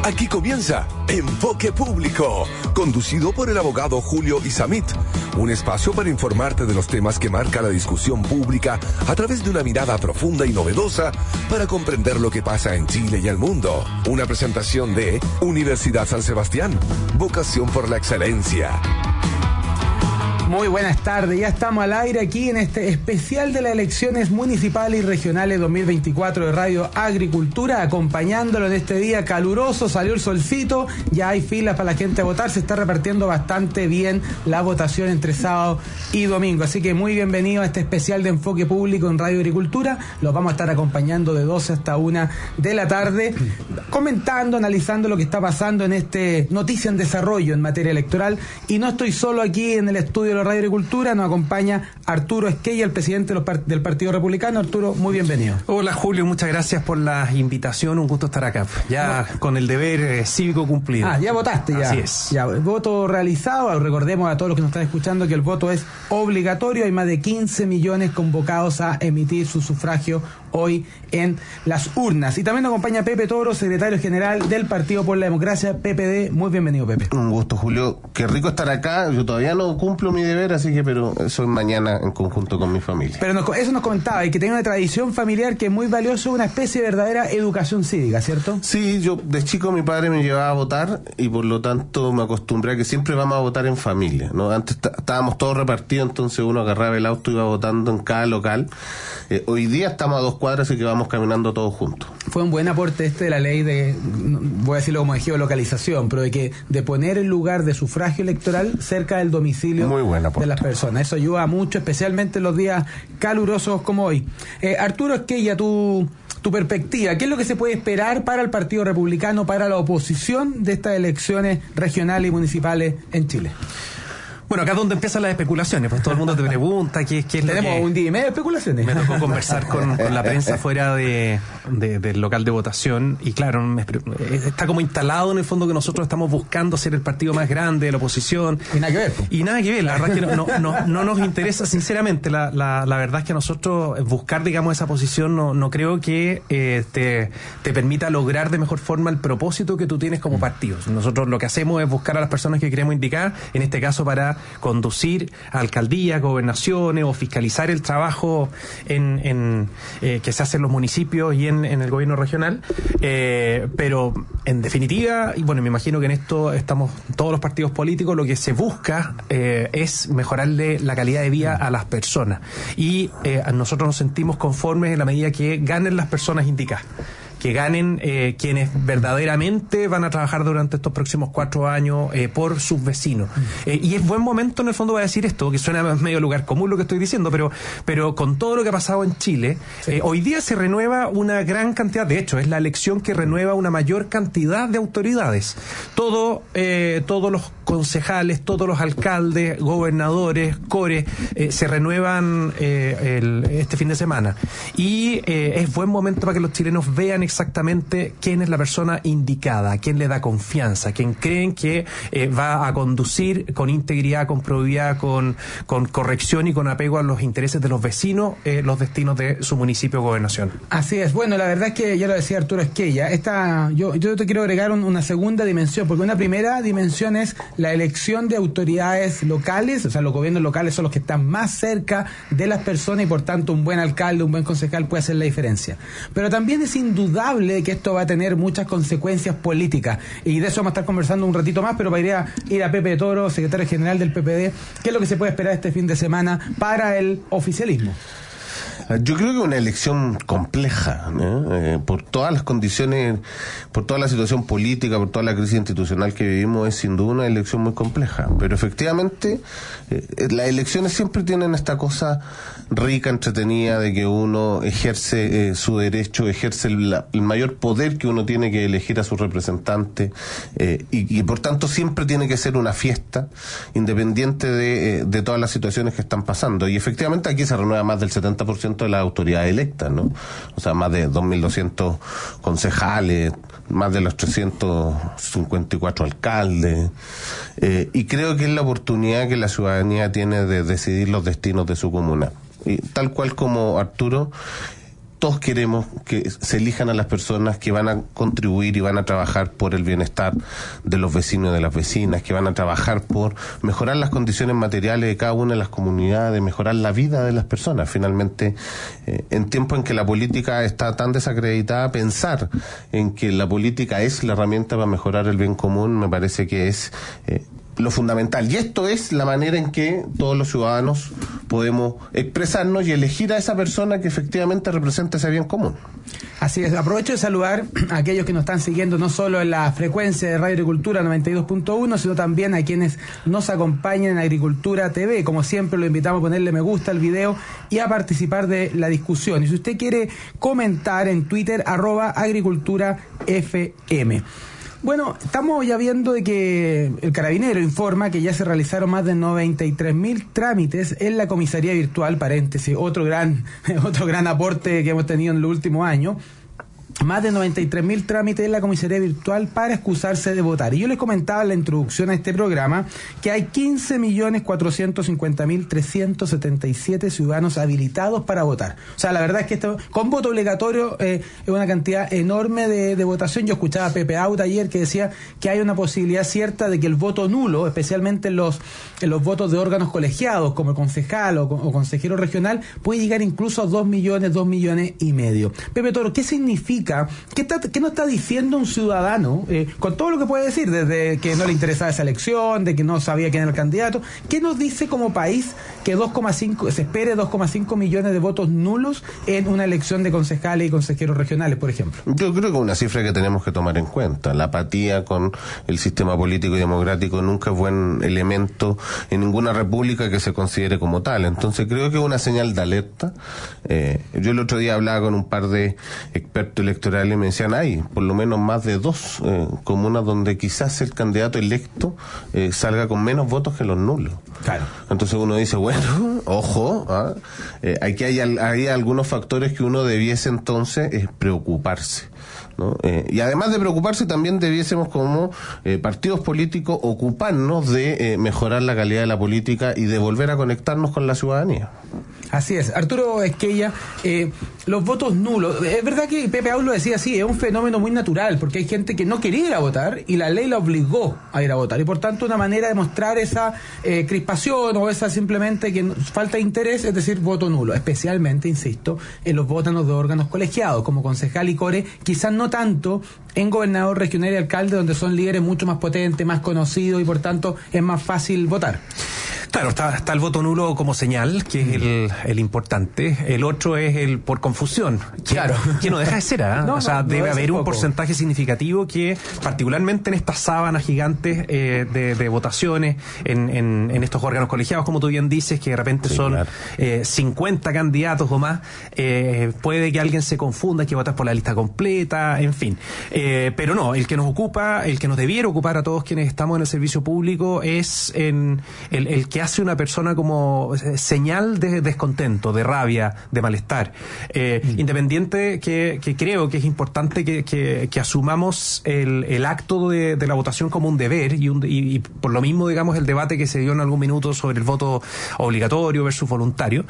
Aquí comienza Enfoque Público, conducido por el abogado Julio Isamit. Un espacio para informarte de los temas que marca la discusión pública a través de una mirada profunda y novedosa para comprender lo que pasa en Chile y el mundo. Una presentación de Universidad San Sebastián. Vocación por la excelencia. Muy buenas tardes, ya estamos al aire aquí en este especial de las elecciones municipales y regionales 2024 de Radio Agricultura, acompañándolo en este día caluroso, salió el solcito, ya hay filas para la gente a votar, se está repartiendo bastante bien la votación entre sábado y domingo, así que muy bienvenido a este especial de Enfoque Público en Radio Agricultura, los vamos a estar acompañando de 12 hasta 1 de la tarde, comentando, analizando lo que está pasando en este Noticia en Desarrollo en materia electoral, y no estoy solo aquí en el estudio de Radio Agricultura, nos acompaña Arturo Esquella, el presidente del Partido Republicano. Arturo, muy bienvenido. Hola Julio, muchas gracias por la invitación, un gusto estar acá, ya con el deber cívico cumplido. Ya votaste, ya. Así es. Ya, voto realizado, recordemos a todos los que nos están escuchando que el voto es obligatorio, hay más de 15 millones convocados a emitir su sufragio hoy en las urnas. Y también nos acompaña Pepe Toro, secretario general del Partido por la Democracia, PPD. Muy bienvenido, Pepe. Un gusto, Julio. Qué rico estar acá. Yo todavía no cumplo mi deber, así que, pero eso es mañana en conjunto con mi familia. Pero eso nos comentaba, y que tiene una tradición familiar que es muy valiosa, una especie de verdadera educación cívica, ¿cierto? Sí, yo de chico mi padre me llevaba a votar y por lo tanto me acostumbré a que siempre vamos a votar en familia, ¿no? Antes estábamos todos repartidos, entonces uno agarraba el auto y iba votando en cada local. Hoy día estamos a 2 cuadras y que vamos caminando todos juntos. Fue un buen aporte de la ley de, voy a decirlo como de geolocalización, pero de poner el lugar de sufragio electoral cerca del domicilio de las personas. Eso ayuda mucho, especialmente en los días calurosos como hoy. Arturo Esquella, tu perspectiva, ¿qué es lo que se puede esperar para el Partido Republicano, para la oposición de estas elecciones regionales y municipales en Chile? Bueno, acá es donde empiezan las especulaciones, pues todo el mundo te pregunta qué es Tenemos un día y medio de especulaciones. Me tocó conversar con la prensa fuera del local de votación y claro, está como instalado en el fondo que nosotros estamos buscando ser el partido más grande de la oposición. Y nada que ver. Y nada que ver, la verdad es que no nos interesa, sinceramente, la verdad es que a nosotros buscar, digamos, esa posición no creo que te permita lograr de mejor forma el propósito que tú tienes como partido. Nosotros lo que hacemos es buscar a las personas que queremos indicar, en este caso para conducir a alcaldías, gobernaciones o fiscalizar el trabajo que se hace en los municipios y en el gobierno regional, pero en definitiva, y bueno, me imagino que en esto estamos todos los partidos políticos, lo que se busca es mejorarle la calidad de vida a las personas y nosotros nos sentimos conformes en la medida que ganen las personas indicadas, que ganen quienes verdaderamente van a trabajar durante estos próximos 4 años por sus vecinos. Y es buen momento, en el fondo, voy a decir esto, que suena medio lugar común lo que estoy diciendo, pero con todo lo que ha pasado en Chile, hoy día se renueva una gran cantidad, de hecho, es la elección que renueva una mayor cantidad de autoridades. Todos los concejales, todos los alcaldes, gobernadores, cores, se renuevan este fin de semana. Y es buen momento para que los chilenos vean exactamente quién es la persona indicada, quién le da confianza, quién creen que va a conducir con integridad, con probidad, con corrección y con apego a los intereses de los vecinos, los destinos de su municipio o gobernación. Así es. Bueno, la verdad es que ya lo decía Arturo Esquella, yo te quiero agregar una segunda dimensión, porque una primera dimensión es la elección de autoridades locales, o sea, los gobiernos locales son los que están más cerca de las personas y por tanto un buen alcalde, un buen concejal puede hacer la diferencia. Pero también es indudable que esto va a tener muchas consecuencias políticas y de eso vamos a estar conversando un ratito más, pero para ir a Pepe Toro, secretario general del PPD, ¿qué es lo que se puede esperar este fin de semana para el oficialismo? Yo creo que una elección compleja, ¿no? Por todas las condiciones, por toda la situación política, por toda la crisis institucional que vivimos, es sin duda una elección muy compleja. Pero efectivamente, las elecciones siempre tienen esta cosa rica, entretenida, de que uno ejerce su derecho, ejerce el mayor poder que uno tiene, que elegir a su representante, y por tanto siempre tiene que ser una fiesta, independiente de todas las situaciones que están pasando. Y efectivamente aquí se renueva más del 70% de las autoridades electas, ¿no? O sea, más de 2.200 concejales, más de los 354 alcaldes, y creo que es la oportunidad que la ciudadanía tiene de decidir los destinos de su comuna. Y tal cual como Arturo, todos queremos que se elijan a las personas que van a contribuir y van a trabajar por el bienestar de los vecinos y de las vecinas, que van a trabajar por mejorar las condiciones materiales de cada una de las comunidades, mejorar la vida de las personas. Finalmente, en tiempos en que la política está tan desacreditada, pensar en que la política es la herramienta para mejorar el bien común me parece que es lo fundamental. Y esto es la manera en que todos los ciudadanos podemos expresarnos y elegir a esa persona que efectivamente representa ese bien común. Así es, aprovecho de saludar a aquellos que nos están siguiendo no solo en la frecuencia de Radio Agricultura 92.1, sino también a quienes nos acompañan en Agricultura TV. Como siempre, lo invitamos a ponerle me gusta al video y a participar de la discusión. Y si usted quiere comentar en Twitter, @agriculturafm. Bueno, estamos ya viendo de que el Carabinero informa que ya se realizaron más de 93.000 trámites en la comisaría virtual, paréntesis, otro gran aporte que hemos tenido en los últimos años. Más de 93.000 trámites en la comisaría virtual para excusarse de votar. Y yo les comentaba en la introducción a este programa que hay 15.450.377 ciudadanos habilitados para votar. O sea, la verdad es que esto, con voto obligatorio, es una cantidad enorme de votación. Yo escuchaba a Pepe Out ayer que decía que hay una posibilidad cierta de que el voto nulo, especialmente en los votos de órganos colegiados, como el concejal o consejero regional, puede llegar incluso a 2 millones y medio. Pepe Toro, ¿qué significa? ¿Qué nos está diciendo un ciudadano con todo lo que puede decir, desde que no le interesaba esa elección, de que no sabía quién era el candidato? ¿Qué nos dice como país que se espere 2,5 millones de votos nulos en una elección de concejales y consejeros regionales, por ejemplo? Yo creo que es una cifra que tenemos que tomar en cuenta. La apatía con el sistema político y democrático nunca es buen elemento en ninguna república que se considere como tal. Entonces creo que es una señal de alerta. Yo el otro día hablaba con un par de expertos electorales y me decían, hay por lo menos más de 2 comunas donde quizás el candidato electo salga con menos votos que los nulos. Claro. Entonces uno dice, bueno, ojo, aquí hay algunos factores que uno debiese entonces preocuparse, ¿no? Y además de preocuparse, también debiésemos como partidos políticos ocuparnos de mejorar la calidad de la política y de volver a conectarnos con la ciudadanía. Así es. Arturo Esquella, los votos nulos, es verdad que Pepe Aul lo decía así, es un fenómeno muy natural, porque hay gente que no quería ir a votar y la ley la obligó a ir a votar, y por tanto una manera de mostrar esa crispación o esa simplemente que falta de interés, es decir, voto nulo, especialmente, insisto, en los votos de órganos colegiados, como concejal y core, quizás no tanto en gobernador regional y alcalde, donde son líderes mucho más potentes, más conocidos, y por tanto es más fácil votar. Claro, está el voto nulo como señal, que es el importante. El otro es el por confusión, que no deja de ser, debe haber un porcentaje significativo que, particularmente en estas sábanas gigantes de votaciones, en estos órganos colegiados, como tú bien dices, que de repente son 50 candidatos o más, puede que alguien se confunda, hay que votar por la lista completa, en fin. Pero no, el que nos debiera ocupar a todos quienes estamos en el servicio público es el que hace una persona como señal de descontento, de rabia, de malestar. Independiente que creo que es importante que asumamos el acto de la votación como un deber y por lo mismo, digamos, el debate que se dio en algún minuto sobre el voto obligatorio versus voluntario.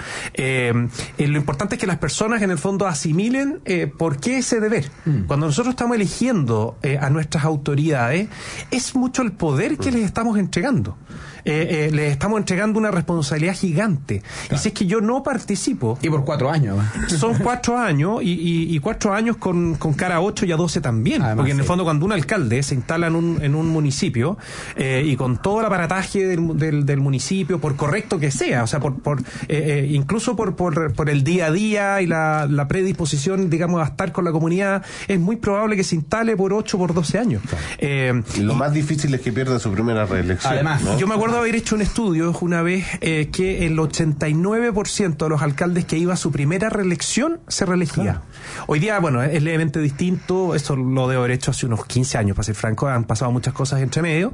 Lo importante es que las personas en el fondo asimilen por qué ese deber. Cuando nosotros estamos eligiendo a nuestras autoridades, es mucho el poder que les estamos entregando. Les estamos entregando una responsabilidad gigante. Claro. Y si es que yo no participo... Y por 4 años. Son 4 años y 4 años con cara a 8 y a 12 también. Además, porque en el fondo cuando un alcalde se instala en un municipio y con todo el aparataje del municipio, por correcto que sea, o sea, incluso por el día a día y la predisposición, digamos, a estar con la comunidad, es muy probable que se instale por 8 por 12 años. Claro. Lo más difícil es que pierda su primera reelección. Además, ¿no? Yo me acuerdo haber hecho un estudio una vez que el 89% de los alcaldes que iba a su primera reelección se reelegía. Claro. Hoy día, bueno, es levemente distinto, esto lo debo haber hecho hace unos 15 años, para ser franco, han pasado muchas cosas entre medio,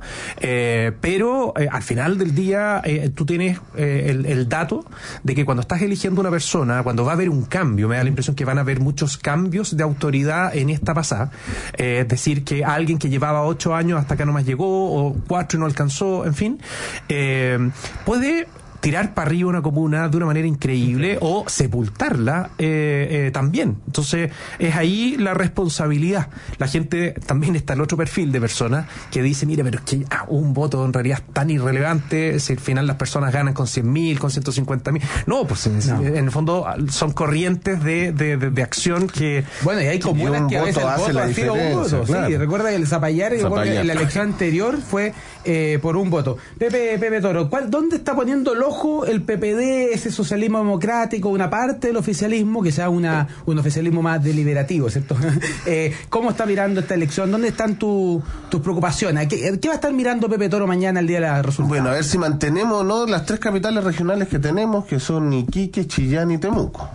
pero al final del día tú tienes el dato de que cuando estás eligiendo una persona, cuando va a haber un cambio, me da la impresión que van a haber muchos cambios de autoridad en esta pasada, es decir, que alguien que llevaba 8 años hasta acá nomás llegó, o 4 y no alcanzó, en fin, puede tirar para arriba una comuna de una manera increíble o sepultarla también. Entonces, es ahí la responsabilidad. La gente, también está el otro perfil de personas que dice, mira, pero es que un voto en realidad es tan irrelevante, si al final las personas ganan con 100.000, con 150.000. No, pues en el fondo son corrientes de acción que... Bueno, y hay comunas que a veces el voto ha sido un voto. Claro. Sí, recuerda que el Zapallar, en la elección anterior fue por un voto. Pepe Toro, ¿dónde está poniendo el ojo el PPD, ese socialismo democrático, una parte del oficialismo, que sea un oficialismo más deliberativo, ¿cierto? ¿Cómo está mirando esta elección? ¿Dónde están tus preocupaciones? ¿Qué va a estar mirando Pepe Toro mañana el día de la resultados? Bueno, a ver si mantenemos, ¿no?, las 3 capitales regionales que tenemos, que son Iquique, Chillán y Temuco.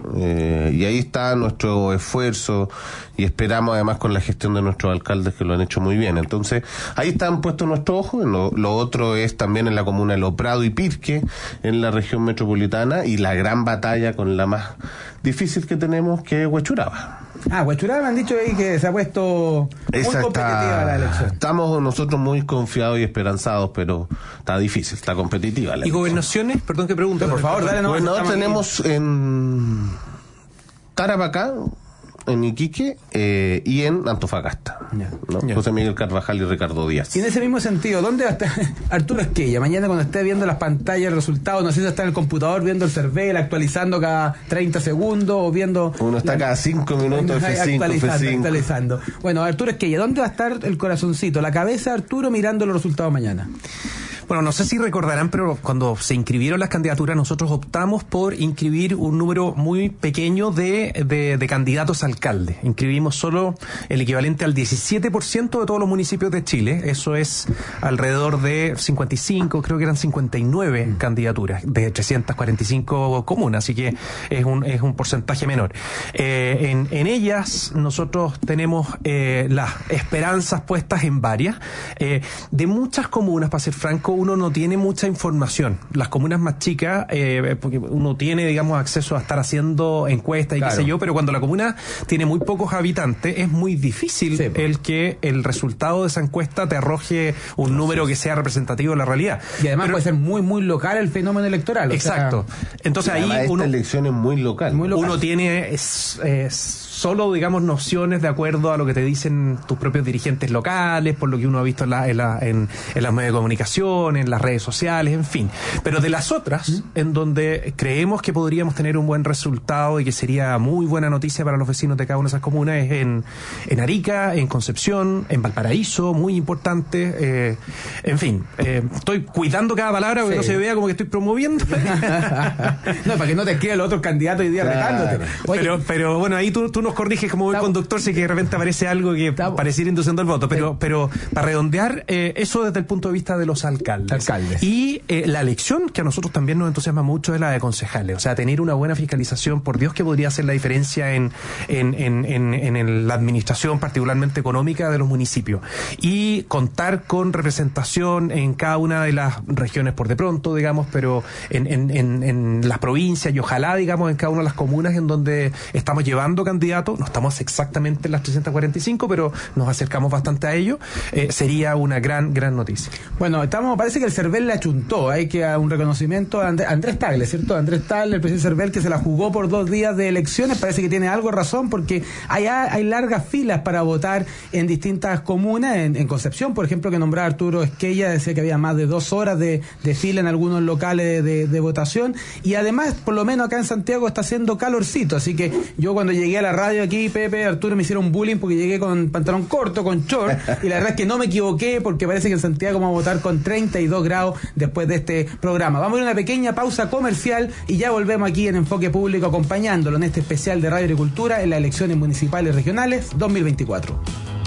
Y ahí está nuestro esfuerzo, y esperamos además con la gestión de nuestros alcaldes, que lo han hecho muy bien. Entonces, ahí están puestos nuestros ojos. Lo otro es también en la comuna de Lo Prado y Pirque, en la región metropolitana, y la gran batalla con la más difícil que tenemos, que es Huechuraba. Huechuraba me han dicho ahí que se ha puesto muy competitiva la elección. Estamos nosotros muy confiados y esperanzados, pero está difícil, está competitiva la elección. ¿Y gobernaciones? Perdón que pregunte. Por favor, dale. Bueno, tenemos en Tarapacá, en Iquique y en Antofagasta, ¿no? José Miguel Carvajal y Ricardo Díaz. Y en ese mismo sentido, ¿dónde va a estar Arturo Esquella? Mañana, cuando esté viendo las pantallas, el resultado, no sé si está en el computador viendo el CERVEL, actualizando cada 30 segundos o viendo... Uno está cada 5 minutos actualizando. Bueno, Arturo Esquella, ¿dónde va a estar el corazoncito, la cabeza de Arturo mirando los resultados mañana? Bueno, no sé si recordarán, pero cuando se inscribieron las candidaturas, nosotros optamos por inscribir un número muy pequeño de candidatos a alcalde. Inscribimos solo el equivalente al 17% de todos los municipios de Chile. Eso es alrededor de 55, creo que eran 59 candidaturas de 345 comunas, así que es un porcentaje menor. En ellas nosotros tenemos las esperanzas puestas en varias. De muchas comunas, para ser franco, uno no tiene mucha información. Las comunas más chicas, porque uno tiene, digamos, acceso a estar haciendo encuestas y qué sé yo, pero cuando la comuna tiene muy pocos habitantes, es muy difícil que el resultado de esa encuesta te arroje un número que sea representativo de la realidad. Y además puede ser muy, muy local el fenómeno electoral. Exacto. Entonces ahí esta elección es muy local. Uno tiene solo, digamos, nociones de acuerdo a lo que te dicen tus propios dirigentes locales, por lo que uno ha visto en las medios de comunicación, en las redes sociales, en fin. Pero de las otras, en donde creemos que podríamos tener un buen resultado y que sería muy buena noticia para los vecinos de cada una de esas comunas, es en Arica, en Concepción, en Valparaíso, muy importante. En fin, estoy cuidando cada palabra porque no se vea como que estoy promoviendo. No, para que no te escriba el otro candidato hoy día retándote. Pero bueno, ahí tú nos corriges como buen conductor si que de repente aparece algo que pareciera induciendo el voto. Pero para redondear, eso desde el punto de vista de los alcaldes. Y la elección que a nosotros también nos entusiasma mucho es la de concejales. O sea, tener una buena fiscalización, por Dios, que podría hacer la diferencia en la administración, particularmente económica, de los municipios. Y contar con representación en cada una de las regiones por de pronto, digamos, pero en las provincias y ojalá, digamos, en cada una de las comunas en donde estamos llevando candidatos. No estamos exactamente en las 345, pero nos acercamos bastante a ello. Sería una gran noticia. Bueno, parece que el CERVEL le achuntó. Hay que dar un reconocimiento a Andrés Tagle, ¿cierto? Andrés Tagle, el presidente CERVEL, que se la jugó por 2 días de elecciones. Parece que tiene algo de razón, porque hay largas filas para votar en distintas comunas. En Concepción, por ejemplo, que nombraba Arturo Esquella, decía que había más de 2 horas de fila en algunos locales de votación. Y además, por lo menos acá en Santiago está haciendo calorcito. Así que yo, cuando llegué a la radio aquí, Pepe, Arturo, me hicieron bullying porque llegué con pantalón corto, con short, y la verdad es que no me equivoqué, porque parece que en Santiago vamos a votar con 32 grados después de este programa. Vamos a ir a una pequeña pausa comercial y ya volvemos aquí en Enfoque Público, acompañándolo en este especial de Radio Agricultura en las elecciones municipales regionales 2024.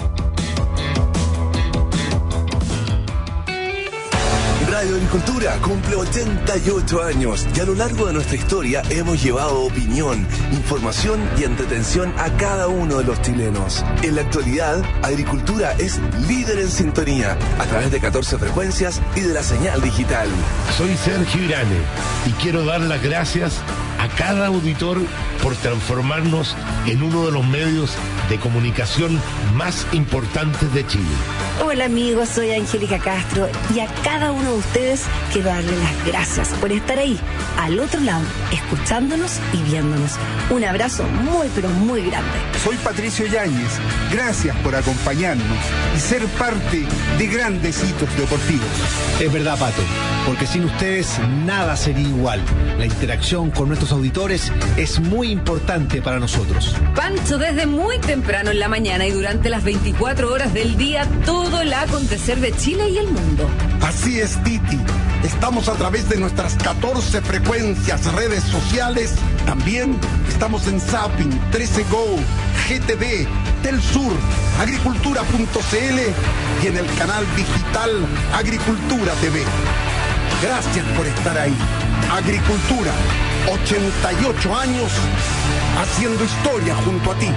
Radio Agricultura cumple 88 años y a lo largo de nuestra historia hemos llevado opinión, información y entretención a cada uno de los chilenos. En la actualidad, Agricultura es líder en sintonía a través de 14 frecuencias y de la señal digital. Soy Sergio Irane y quiero dar las gracias a cada auditor por transformarnos en uno de los medios de comunicación más importantes de Chile. Hola amigos, soy Angélica Castro y a cada uno de ustedes quiero darle las gracias por estar ahí, al otro lado, escuchándonos y viéndonos. Un abrazo muy pero muy grande. Soy Patricio Yáñez, gracias por acompañarnos y ser parte de grandes hitos deportivos. Es verdad, Pato, porque sin ustedes nada sería igual. La interacción con nuestros auditores es muy importante para nosotros. Pancho, desde muy temprano en la mañana y durante las 24 horas del día, todo el acontecer de Chile y el mundo. Así es, Titi. Estamos a través de nuestras 14 frecuencias, redes sociales. También estamos en Zapping, 13 Go, GTV, Telsur, agricultura.cl y en el canal digital Agricultura TV. Gracias por estar ahí. Agricultura, 88 años haciendo historia junto a ti.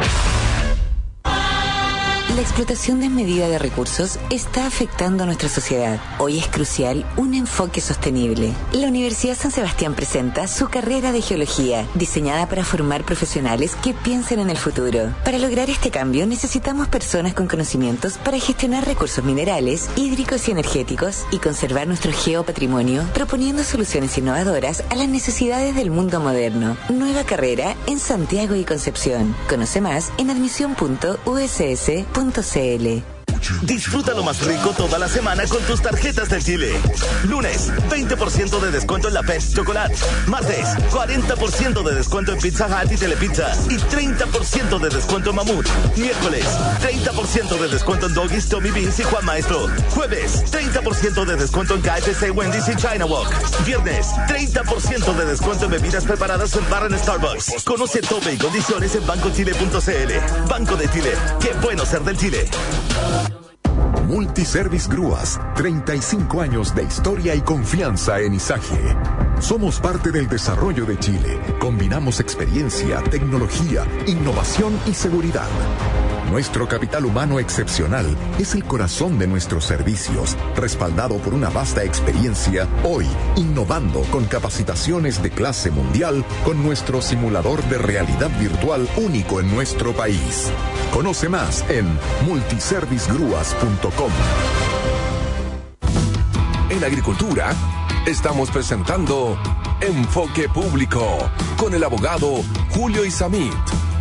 La explotación desmedida de recursos está afectando a nuestra sociedad. Hoy es crucial un enfoque sostenible. La Universidad San Sebastián presenta su carrera de geología, diseñada para formar profesionales que piensen en el futuro. Para lograr este cambio necesitamos personas con conocimientos para gestionar recursos minerales, hídricos y energéticos y conservar nuestro geopatrimonio, proponiendo soluciones innovadoras a las necesidades del mundo moderno. Nueva carrera en Santiago y Concepción. Conoce más en admisión.uss.cl. Disfruta lo más rico toda la semana con tus tarjetas del Chile. Lunes, 20% de descuento en la Pez Chocolate. Martes, 40% de descuento en Pizza Hut y Telepizza. Y 30% de descuento en Mamut. Miércoles, 30% de descuento en Doggies, Tommy Beans y Juan Maestro. Jueves, 30% de descuento en KFC, Wendy's y China Walk. Viernes, 30% de descuento en bebidas preparadas en bar en Starbucks. Conoce tope y condiciones en bancochile.cl. Banco de Chile. Qué bueno ser del Chile. Multiservice Grúas, 35 años de historia y confianza en Izaje. Somos parte del desarrollo de Chile. Combinamos experiencia, tecnología, innovación y seguridad. Nuestro capital humano excepcional es el corazón de nuestros servicios, respaldado por una vasta experiencia, hoy innovando con capacitaciones de clase mundial con nuestro simulador de realidad virtual único en nuestro país. Conoce más en multiservicegrúas.com. En Agricultura, estamos presentando Enfoque Público con el abogado Julio Isamit.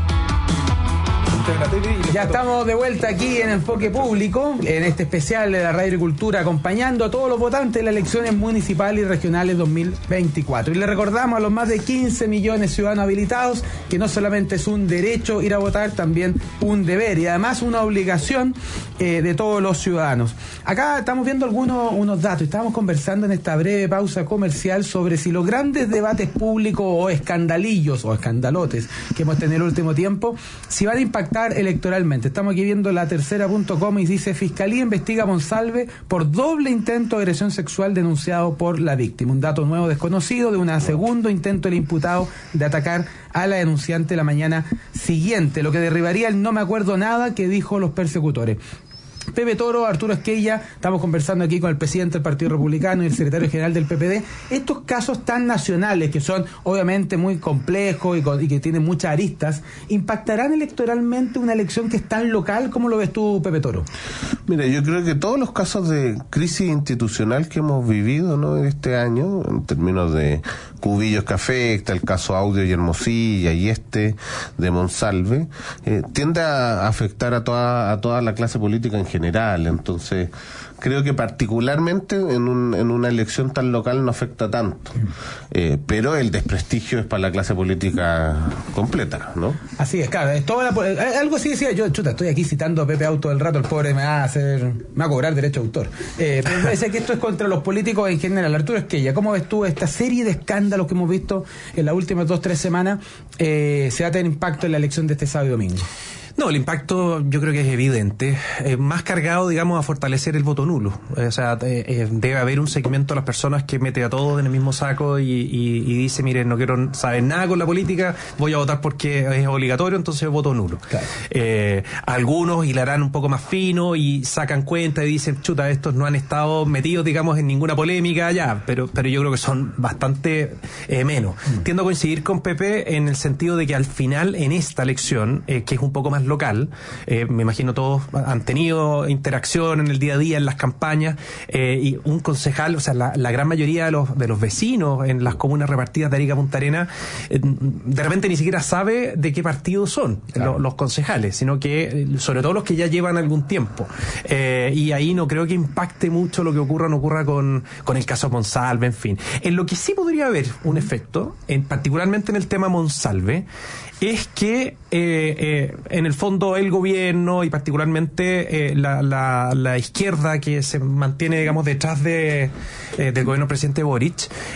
Ya estamos de vuelta aquí en Enfoque Público, en este especial de la Radio Agricultura, acompañando a todos los votantes en las elecciones municipales y regionales 2024. Y le recordamos a los más de 15 millones de ciudadanos habilitados que no solamente es un derecho ir a votar, también un deber y además una obligación de todos los ciudadanos. Acá estamos viendo unos datos, estábamos conversando en esta breve pausa comercial sobre si los grandes debates públicos o escandalillos o escandalotes que hemos tenido en el último tiempo, si van a impactar electoralmente. Estamos aquí viendo la tercera.com y dice: Fiscalía investiga a Monsalve por doble intento de agresión sexual denunciado por la víctima. Un dato nuevo desconocido de un segundo intento del imputado de atacar a la denunciante la mañana siguiente, lo que derribaría el no me acuerdo nada que dijo los persecutores. Pepe Toro, Arturo Esquella, estamos conversando aquí con el presidente del Partido Republicano y el secretario general del PPD. Estos casos tan nacionales, que son obviamente muy complejos y que tienen muchas aristas, ¿impactarán electoralmente una elección que es tan local? ¿Cómo lo ves tú, Pepe Toro? Mira, yo creo que todos los casos de crisis institucional que hemos vivido, ¿no?, este año, en términos de Cubillos que afecta, el caso Audio y Hermosilla y de Monsalve, tiende a afectar a toda la clase política en general. Entonces, creo que particularmente en una elección tan local no afecta tanto. Pero el desprestigio es para la clase política completa, ¿no? Así es, claro. Es toda algo así decía yo, estoy aquí citando a Pepe Auto el rato, el pobre me va a cobrar derecho de autor. Pero me parece que esto es contra los políticos en general. Arturo Esquella, ¿cómo ves tú esta serie de escándalos que hemos visto en las últimas 2-3 semanas? ¿Se va a tener impacto en la elección de este sábado y domingo? No, el impacto yo creo que es evidente, más cargado, digamos, a fortalecer el voto nulo. O sea, debe haber un segmento de las personas que mete a todos en el mismo saco y dice, miren, no quiero saber nada con la política, voy a votar porque es obligatorio, entonces voto nulo. Claro. Algunos hilarán un poco más fino y sacan cuenta y dicen, chuta, estos no han estado metidos, digamos, en ninguna polémica ya, pero yo creo que son bastante menos. Tiendo a coincidir con Pepe en el sentido de que al final, en esta elección, que es un poco más local. Me imagino todos han tenido interacción en el día a día, en las campañas, y un concejal, o sea, la gran mayoría de los vecinos en las comunas repartidas de Arica Punta Arenas, de repente ni siquiera sabe de qué partido son los concejales, sino que sobre todo los que ya llevan algún tiempo. Y ahí no creo que impacte mucho lo que ocurra o no ocurra con el caso Monsalve, en fin. En lo que sí podría haber un efecto, particularmente en el tema Monsalve, es que en el fondo el gobierno y particularmente la izquierda que se mantiene, digamos, detrás del gobierno del presidente Boric,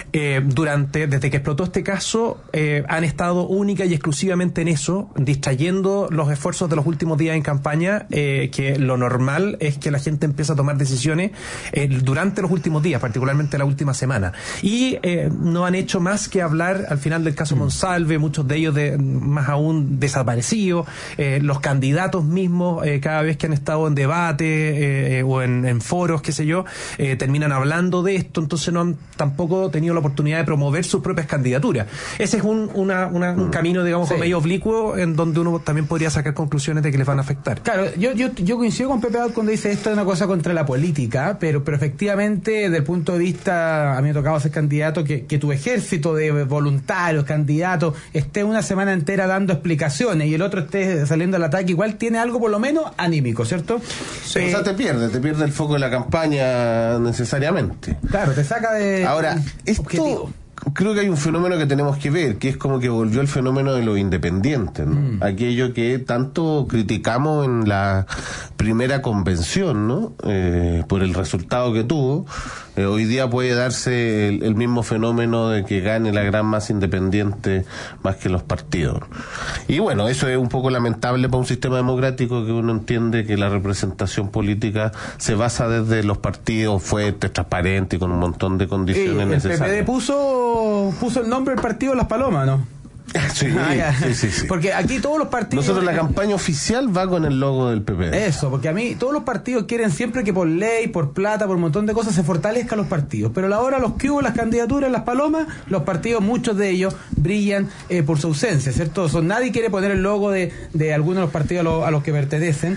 desde que explotó este caso, han estado única y exclusivamente en eso, distrayendo los esfuerzos de los últimos días en campaña, que lo normal es que la gente empiece a tomar decisiones durante los últimos días, particularmente la última semana. Y no han hecho más que hablar al final del caso Monsalve, muchos de ellos más aún desaparecidos, los candidatos mismos, cada vez que han estado en debate o en foros, qué sé yo, terminan hablando de esto, entonces no han tampoco tenido la oportunidad de promover sus propias candidaturas. Ese es un camino, digamos, medio oblicuo, en donde uno también podría sacar conclusiones de que les van a afectar. Claro, yo coincido con Pepe Out cuando dice esto es una cosa contra la política, pero efectivamente, desde el punto de vista, a mí me ha tocado ser candidato, que tu ejército de voluntarios, candidatos, esté una semana entera dando explicaciones y el otro esté saliendo al ataque, igual tiene algo por lo menos anímico, ¿cierto? Sí, o sea, te pierde el foco de la campaña necesariamente. Claro, te saca de... Ahora, esto... Creo que hay un fenómeno que tenemos que ver, que es como que volvió el fenómeno de los independientes, ¿no? Aquello que tanto criticamos en la primera convención, ¿no? Por el resultado que tuvo. Hoy día puede darse el mismo fenómeno de que gane la gran masa independiente más que los partidos. Y bueno, eso es un poco lamentable para un sistema democrático, que uno entiende que la representación política se basa desde los partidos fuertes, transparentes y con un montón de condiciones necesarias. El PPD puso el nombre del partido Las Palomas, ¿no? Sí. Porque aquí todos los partidos... Nosotros la campaña oficial va con el logo del PPD. Eso, porque a mí todos los partidos quieren siempre que por ley, por plata, por un montón de cosas se fortalezcan los partidos. Pero a la hora los que hubo, las candidaturas, las palomas, los partidos, muchos de ellos brillan por su ausencia, ¿cierto? Nadie quiere poner el logo de algunos de los partidos a los que pertenecen.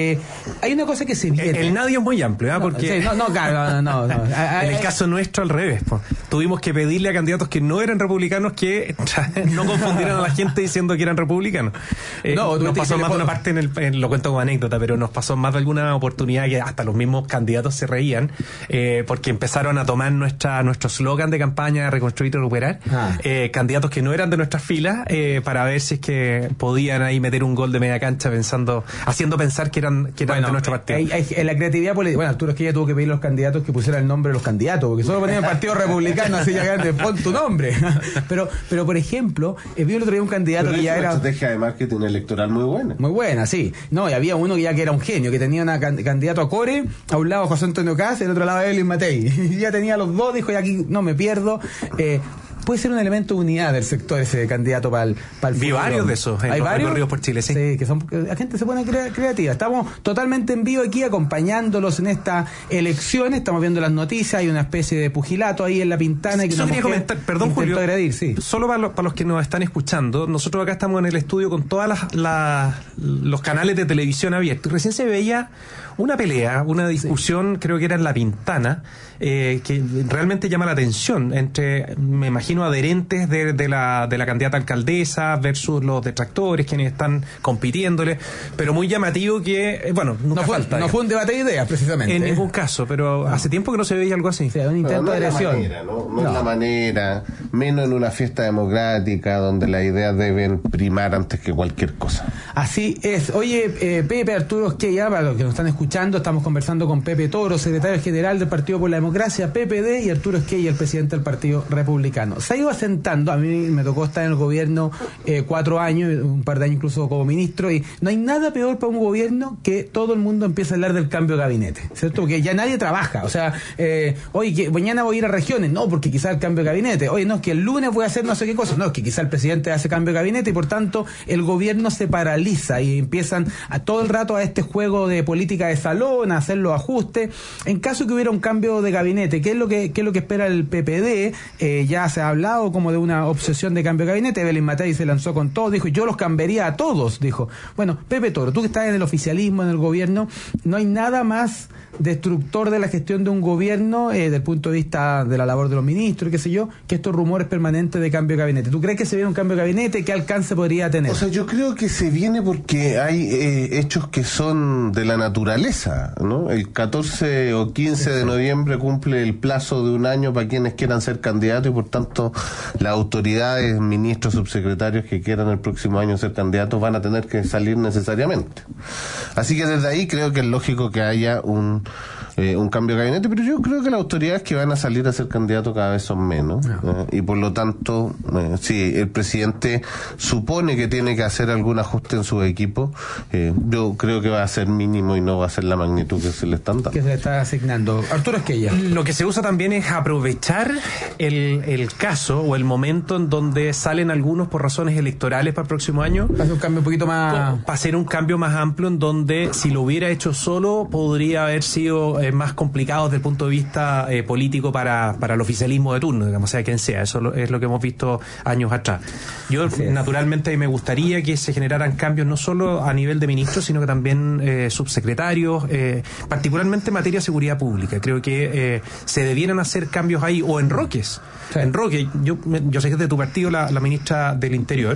Hay una cosa que se viene. El nadie es muy amplio, ¿eh? Porque no. En el caso nuestro al revés, pues. Tuvimos que pedirle a candidatos que no eran republicanos que no confundieron a la gente diciendo que eran republicanos. Nos pasó más de una parte, lo cuento como anécdota, pero nos pasó más de alguna oportunidad que hasta los mismos candidatos se reían, porque empezaron a tomar nuestro slogan de campaña, reconstruir y recuperar, candidatos que no eran de nuestras filas, para ver si es que podían ahí meter un gol de media cancha haciendo pensar que eran de nuestro partido. En la creatividad política, Arturo Esquella tuvo que pedir a los candidatos que pusieran el nombre de los candidatos, porque solo ponían Partido Republicano, así ya grande, pon tu nombre. pero por ejemplo, vi el otro día un candidato que ya era... una estrategia de marketing electoral muy buena. Muy buena, sí. No, y había uno que era un genio, que tenía una candidato a Core, a un lado José Antonio Caz, y al otro lado Evelyn Matei. Y ya tenía los dos, dijo, y aquí no me pierdo. Puede ser un elemento de unidad del sector ese candidato para el Vi varios de esos en los ríos por Chile, sí. Sí, la gente se pone creativa. Estamos totalmente en vivo aquí acompañándolos en esta elección. Estamos viendo las noticias, hay una especie de pugilato ahí en la Pintana. Yo quería comentar, perdón Julio, agredir, sí. Solo para los que nos están escuchando, nosotros acá estamos en el estudio con todos los canales de televisión abiertos. Recién se veía una pelea, una discusión, creo que era en la Pintana, que realmente llama la atención entre, me imagino, adherentes de la candidata alcaldesa versus los detractores, quienes están compitiéndole, pero muy llamativo que, nunca falta. No fue un debate de ideas, precisamente. En ningún caso, pero hace tiempo que no se veía algo así. O sea, un intento de agresión. No es la manera, menos en una fiesta democrática donde las ideas deben primar antes que cualquier cosa. Así es. Oye, Pepe Arturo Esquella, para los que nos están escuchando, estamos conversando con Pepe Toro, secretario general del Partido por la Democracia, PPD, y Arturo Esquella, el presidente del Partido Republicano. Se ha ido asentando, a mí me tocó estar en el gobierno 4 años, un par de años incluso como ministro, y no hay nada peor para un gobierno que todo el mundo empiece a hablar del cambio de gabinete, ¿cierto? Porque ya nadie trabaja, o sea, oye, que mañana voy a ir a regiones, no, porque quizá el cambio de gabinete, oye, no, es que el lunes voy a hacer no sé qué cosa, no, es que quizá el presidente hace cambio de gabinete y por tanto el gobierno se paraliza y empiezan a todo el rato a este juego de política de salón, a hacer los ajustes. En caso que hubiera un cambio de gabinete, ¿qué es lo que espera el PPD? Ya se ha hablado como de una obsesión de cambio de gabinete. Evelyn Matei se lanzó con todo, dijo, yo los cambiaría a todos, dijo. Bueno, Pepe Toro, tú que estás en el oficialismo, en el gobierno, no hay nada más destructor de la gestión de un gobierno desde el punto de vista de la labor de los ministros, qué sé yo, que estos rumores permanentes de cambio de gabinete. ¿Tú crees que se viene un cambio de gabinete? ¿Qué alcance podría tener? O sea, yo creo que se viene porque hay hechos que son de la naturaleza, ¿no? El 14 o 15 de noviembre cumple el plazo de un año para quienes quieran ser candidatos y por tanto las autoridades, ministros, subsecretarios que quieran el próximo año ser candidatos van a tener que salir necesariamente. Así que desde ahí creo que es lógico que haya un cambio de gabinete, pero yo creo que las autoridades que van a salir a ser candidatos cada vez son menos, y por lo tanto, si el presidente supone que tiene que hacer algún ajuste en su equipo, yo creo que va a ser mínimo y no va a ser la magnitud que se le están dando. Que se le está asignando. Arturo Esquella. Lo que se usa también es aprovechar el caso o el momento en donde salen algunos por razones electorales para el próximo año. Para hacer un cambio un poquito más... Para hacer un cambio más amplio en donde si lo hubiera hecho solo podría haber sido más complicado desde el punto de vista político para el oficialismo de turno, digamos, sea quien sea. Eso es lo que hemos visto años atrás. Yo naturalmente me gustaría que se generaran cambios no solo a nivel de ministros, sino que también subsecretarios, particularmente en materia de seguridad pública. Creo que se debieran hacer cambios ahí, o enroques. Sí. Enroque, yo sé que es de tu partido la ministra del Interior,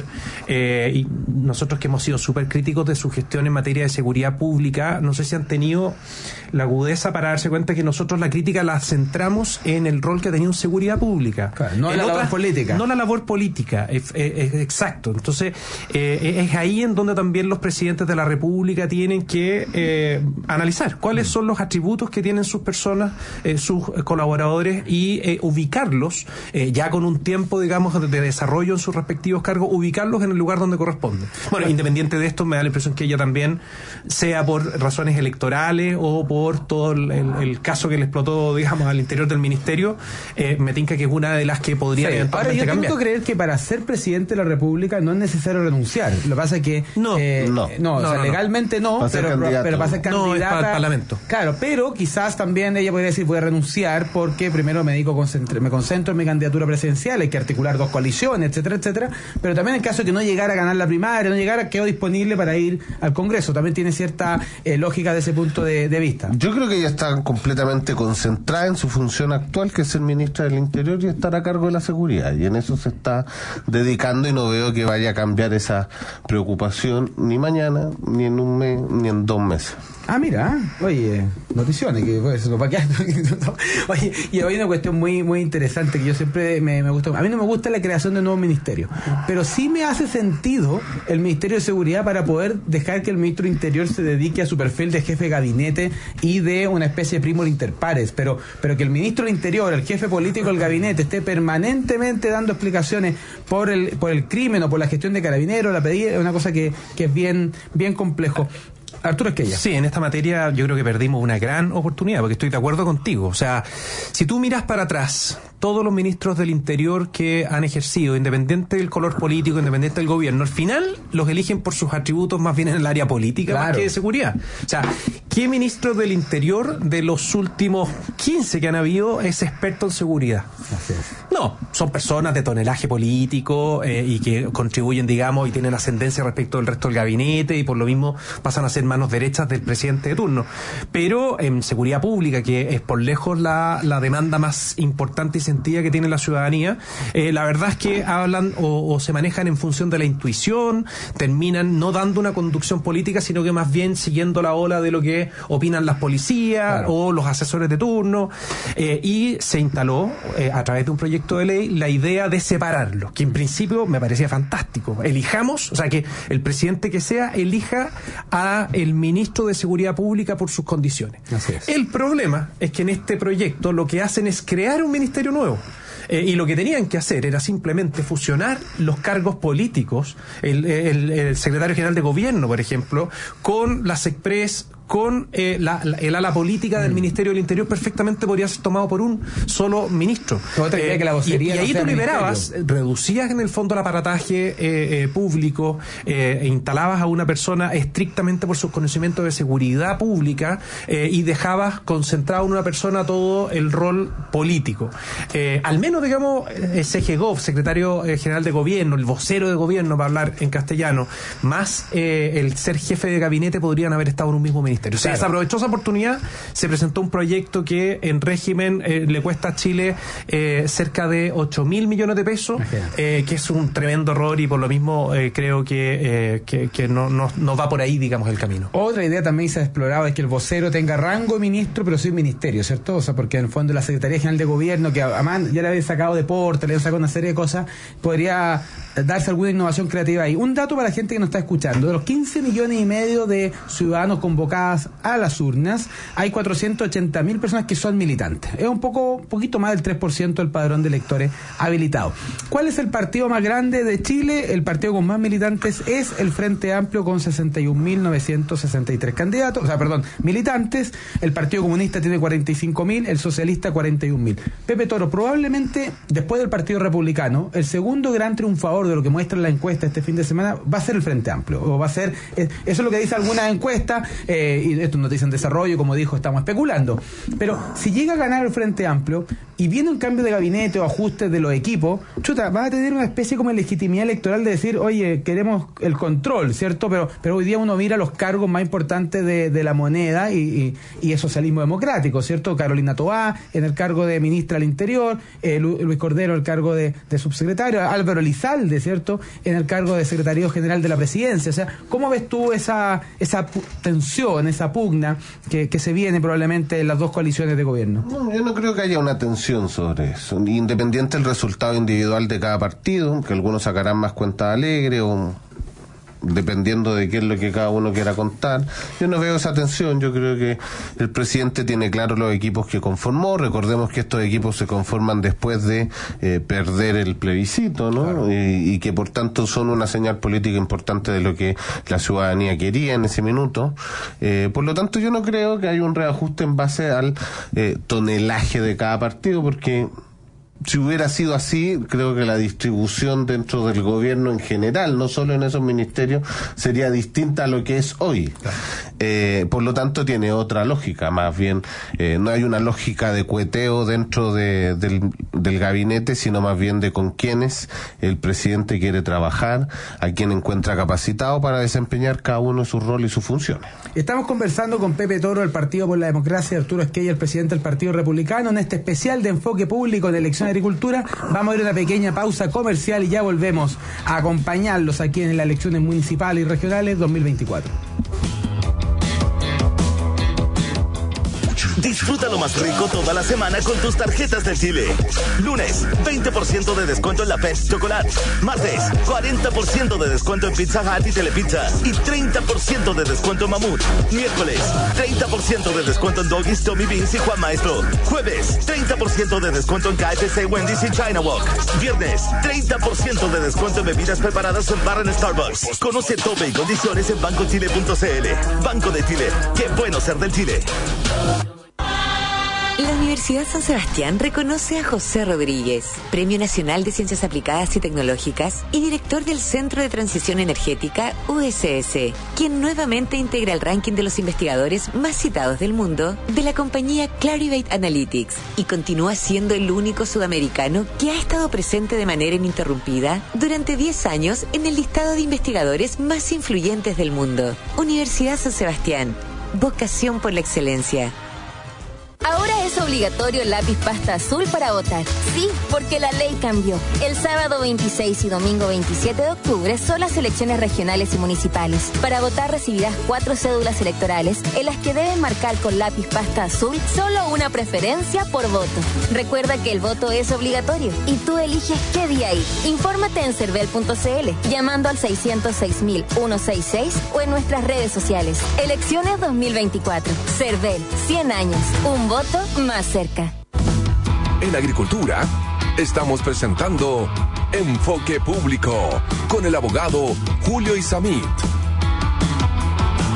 y nosotros que hemos sido súper críticos de su gestión en materia de seguridad pública, no sé si han tenido la agudeza para darse cuenta que nosotros la crítica la centramos en el rol que ha tenido en seguridad pública. Claro, no en la labor política. No la labor política, exacto. Entonces, es ahí en donde también los presidentes de la República tienen que analizar cuáles son los atributos que tienen sus personas, sus colaboradores, y ubicarlos, ya con un tiempo, digamos, de desarrollo en sus respectivos cargos, ubicarlos en el lugar donde corresponde. Bueno, independiente de esto, me da la impresión que ella también, sea por razones electorales o por todo el caso que le explotó, digamos, al interior del ministerio, me tinca que es una de las que podría eventualmente cambiar. Ahora, yo tengo que creer que para ser presidente de la República no es necesario renunciar. Lo que pasa es que legalmente no, pero para ser candidata, no, es para el Parlamento. Claro, pero quizás también ella podría decir, voy a renunciar porque primero me concentro en mi candidatura presidencial, hay que articular dos coaliciones, etcétera, etcétera, pero también en caso de que no llegara a ganar la primaria, no llegara, quedó disponible para ir al Congreso. También tiene cierta lógica de ese punto de vista. Yo creo que ella está completamente concentrada en su función actual, que es ser ministra del Interior y estar a cargo de la seguridad, y en eso se está dedicando, y no veo que vaya a cambiar esa preocupación ni mañana, ni en un mes, ni en 2 meses. Ah, mira, oye, noticiones, que pues, oye, y hay una cuestión muy muy interesante que yo siempre me gusta. A mí no me gusta la creación de nuevos ministerios, pero sí me hace sentido el Ministerio de Seguridad para poder dejar que el ministro de Interior se dedique a su perfil de jefe de gabinete y de una especie de primor inter pares, pero que el ministro del Interior, el jefe político del gabinete, esté permanentemente dando explicaciones por el crimen o por la gestión de Carabineros, la pedida, es una cosa que es bien complejo. Arturo Esquella. Sí, en esta materia yo creo que perdimos una gran oportunidad, porque estoy de acuerdo contigo. O sea, si tú miras para atrás, todos los ministros del Interior que han ejercido, independiente del color político, independiente del gobierno, al final los eligen por sus atributos más bien en el área política, claro, más que de seguridad. O sea, ¿qué ministro del Interior de los últimos 15 que han habido es experto en seguridad? Así es. No, son personas de tonelaje político y que contribuyen, digamos, y tienen ascendencia respecto del resto del gabinete, y por lo mismo pasan a ser manos derechas del presidente de turno. Pero en seguridad pública, que es por lejos la demanda más importante y sentida que tiene la ciudadanía, la verdad es que hablan o se manejan en función de la intuición, terminan no dando una conducción política, sino que más bien siguiendo la ola de lo que opinan las policías, claro, o los asesores de turno, y se instaló a través de un proyecto de ley la idea de separarlos, que en principio me parecía fantástico. Elijamos, o sea, que el presidente que sea elija a el ministro de Seguridad Pública por sus condiciones. Así es. El problema es que en este proyecto lo que hacen es crear un ministerio nuevo. Y lo que tenían que hacer era simplemente fusionar los cargos políticos, el secretario general de gobierno, por ejemplo, con la SECPRES, con el ala política del Ministerio del Interior perfectamente podría ser tomado por un solo ministro. Otra idea que la vocería y ahí no sea tú liberabas, reducías en el fondo el aparataje público, instalabas a una persona estrictamente por sus conocimientos de seguridad pública y dejabas concentrado en una persona todo el rol político. Al menos, digamos, CGGov, secretario general de gobierno, el vocero de gobierno, para hablar en castellano, más el ser jefe de gabinete podrían haber estado en un mismo ministerio. O sea, claro, se aprovechó esa oportunidad, se presentó un proyecto que en régimen le cuesta a Chile cerca de 8.000 millones de pesos, que es un tremendo error y por lo mismo creo que no va por ahí, digamos, el camino. Otra idea también se ha explorado es que el vocero tenga rango de ministro, pero sin ministerio, ¿cierto? O sea, porque en el fondo la Secretaría General de Gobierno, que además ya le habían sacado deporte, le habían sacado una serie de cosas, podría darse alguna innovación creativa ahí. Un dato para la gente que nos está escuchando: de los 15 millones y medio de ciudadanos convocados a las urnas, hay 480.000 personas que son militantes. Es un poquito más del 3% del padrón de electores habilitado. ¿Cuál es el partido más grande de Chile? El partido con más militantes es el Frente Amplio, con 61.963 militantes. El Partido Comunista tiene 45.000, el Socialista 41.000. Pepe Toro, probablemente después del Partido Republicano, el segundo gran triunfador de lo que muestra la encuesta este fin de semana va a ser el Frente Amplio, o va a ser, eso es lo que dice alguna encuesta, y esto no te dicen desarrollo, como dijo, estamos especulando, pero si llega a ganar el Frente Amplio y viene un cambio de gabinete o ajustes de los equipos, chuta, va a tener una especie como de legitimidad electoral de decir, oye, queremos el control, ¿cierto? Pero hoy día uno mira los cargos más importantes de la moneda y es socialismo democrático, ¿cierto? Carolina Toá en el cargo de ministra del Interior, Luis Cordero en el cargo de subsecretario, Álvaro Elizalde, ¿cierto?, en el cargo de secretario general de la presidencia. O sea, ¿cómo ves tú esa tensión, esa pugna que se viene probablemente en las dos coaliciones de gobierno? No, yo no creo que haya una tensión sobre eso, independiente del resultado individual de cada partido, que algunos sacarán más cuenta alegre o dependiendo de qué es lo que cada uno quiera contar. Yo no veo esa tensión. Yo creo que el presidente tiene claro los equipos que conformó. Recordemos que estos equipos se conforman después de perder el plebiscito, ¿no? Claro. Y que por tanto son una señal política importante de lo que la ciudadanía quería en ese minuto. Por lo tanto, yo no creo que haya un reajuste en base al tonelaje de cada partido, porque si hubiera sido así, creo que la distribución dentro del gobierno en general, no solo en esos ministerios, sería distinta a lo que es hoy. Claro. Por lo tanto, tiene otra lógica, más bien, no hay una lógica de cueteo dentro del gabinete, sino más bien de con quienes el presidente quiere trabajar, a quien encuentra capacitado para desempeñar cada uno su rol y sus funciones. Estamos conversando con Pepe Toro, del Partido por la Democracia, Arturo Esquella, el presidente del Partido Republicano, en este especial de enfoque público de elección de agricultura. Vamos a ir a una pequeña pausa comercial y ya volvemos a acompañarlos aquí en las elecciones municipales y regionales 2024. Disfruta lo más rico toda la semana con tus tarjetas del Chile. Lunes, 20% de descuento en la Pez Chocolate. Martes, 40% de descuento en Pizza Hut y Telepizza. Y 30% de descuento en Mamut. Miércoles, 30% de descuento en Doggies, Tommy Beans y Juan Maestro. Jueves, 30% de descuento en KFC, Wendy's y China Walk. Viernes, 30% de descuento en bebidas preparadas en bar en Starbucks. Conoce tope y condiciones en bancochile.cl. Banco de Chile. Qué bueno ser del Chile. La Universidad San Sebastián reconoce a José Rodríguez, Premio Nacional de Ciencias Aplicadas y Tecnológicas y director del Centro de Transición Energética USS, quien nuevamente integra el ranking de los investigadores más citados del mundo de la compañía Clarivate Analytics y continúa siendo el único sudamericano que ha estado presente de manera ininterrumpida durante 10 años en el listado de investigadores más influyentes del mundo. Universidad San Sebastián, vocación por la excelencia. Ahora es obligatorio el lápiz pasta azul para votar. Sí, porque la ley cambió. El sábado 26 y domingo 27 de octubre son las elecciones regionales y municipales. Para votar recibirás 4 cédulas electorales en las que debes marcar con lápiz pasta azul solo una preferencia por voto. Recuerda que el voto es obligatorio y tú eliges qué día ir. Infórmate en cervel.cl, llamando al 606.166 o en nuestras redes sociales. Elecciones 2024. Cervel, 100 años. Un voto más cerca. En Agricultura estamos presentando Enfoque Público con el abogado Julio Isamit.